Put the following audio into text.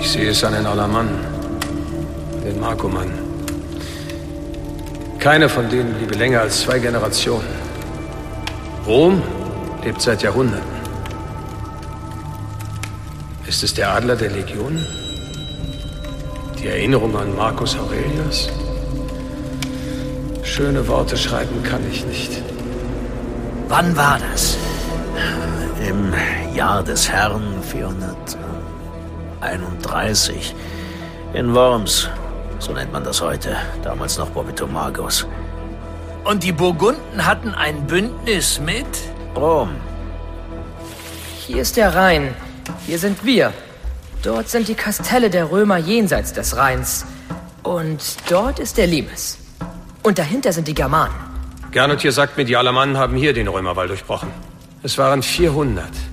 Ich sehe es an den Alamann, den Markomann. Keine von denen bliebe länger als 2 Generationen. Rom lebt seit Jahrhunderten. Ist es der Adler der Legion? Die Erinnerung an Marcus Aurelius? Schöne Worte schreiben kann ich nicht. Wann war das? Im Jahr des Herrn 431. In Worms. So nennt man das heute. Damals noch Bovitomagos. Und die Burgunden hatten ein Bündnis mit? Rom. Hier ist der Rhein. Hier sind wir. Dort sind die Kastelle der Römer jenseits des Rheins. Und dort ist der Limes. Und dahinter sind die Germanen. Gernot hier sagt mir, die Alamannen haben hier den Römerwall durchbrochen. Es waren 400.